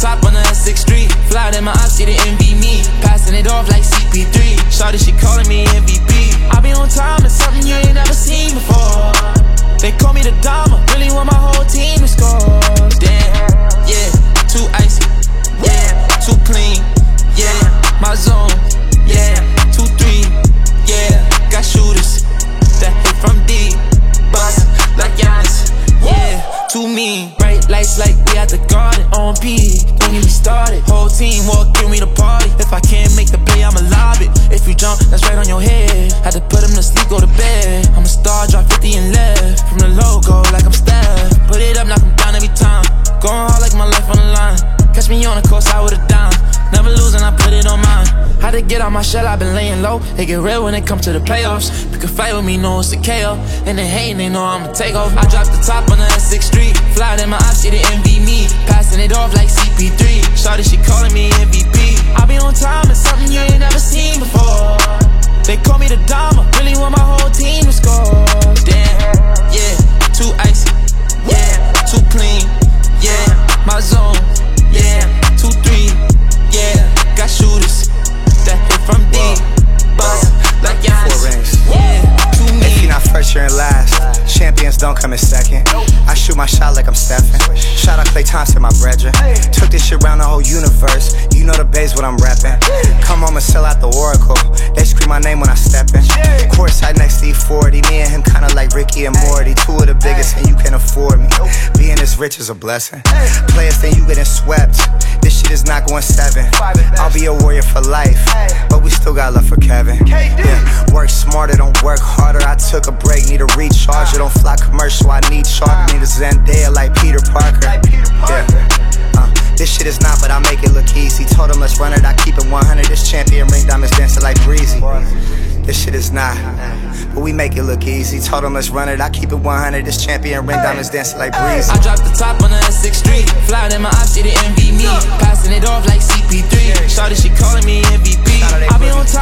top on the S6 street. Fly in my eyes, see the envy me. Passing it off like CP3. Shawty, she calling me MVP. I be on time, it's something you ain't never seen before. They call me the Dama, really want my whole team to score. Damn, yeah, too icy, yeah, too clean, yeah, my zone, yeah, 2-3, yeah, got shooters that hit from deep, bust like Giannis, yeah, too mean. Bright lights like we at the garden, on P, don't get me started. Whole team walk, give me the party. If I can't make the play, I'ma lob it. If you jump, that's right on your head. Had to put him to sleep, go to bed. I'm a star, drop 50 and left. From the logo, like I'm Steph. Put it up, knock him down every time. Going hard like my life on the line. Catch me on the course, I would've done. Never losing, I put it on mine. Had to get out my shell, I've been laying low. They get real when it comes to the playoffs. Pick a fight with me, know it's a KO. And they hating, they know I'ma take off. I dropped the top on the S6 street. Fly in my eyes, see the envy me. Passing it off like CP3. Shawty, she calling me MVP. I be on time, it's something you ain't never seen before. They call me the Dama, really want my whole team to score. Damn, yeah, too icy, yeah, too clean, yeah, my zone, yeah, 2-3, yeah, got shooters that hit from deep, bust like Giannis, yeah, too mean. If you're not first, you're in last. Champions don't come in second. I shoot my shot like I'm Stephen. Shout out Klay Thompson, my brethren. Took this shit around the whole universe. You know the base what I'm reppin'. Come home and sell out the Oracle. They scream my name when I step in. Courtside next to E40. Me and him kinda like Ricky and Morty. Two of the biggest and you can't afford me. Being this rich is a blessing. Players think you getting swept. This shit is not going 7. I'll be a warrior for life, but we still got love for Kevin. Yeah, work smarter, don't work harder. I took a break, need a recharge. Don't fly commercial, I need charter. Need a Zendaya like Peter Parker. Yeah. This shit is not, but I make it look easy. Told him let's run it, I keep it 100. This champion ring diamonds dancing like breezy. This shit is not, but we make it look easy. Told him let's run it, I keep it 100. This champion ring diamonds dancing like breezy. I dropped the top on the S6 street. Fly in my eyes, see the envy me. Passing it off like CP3. Shawty, she calling me MVP. I be on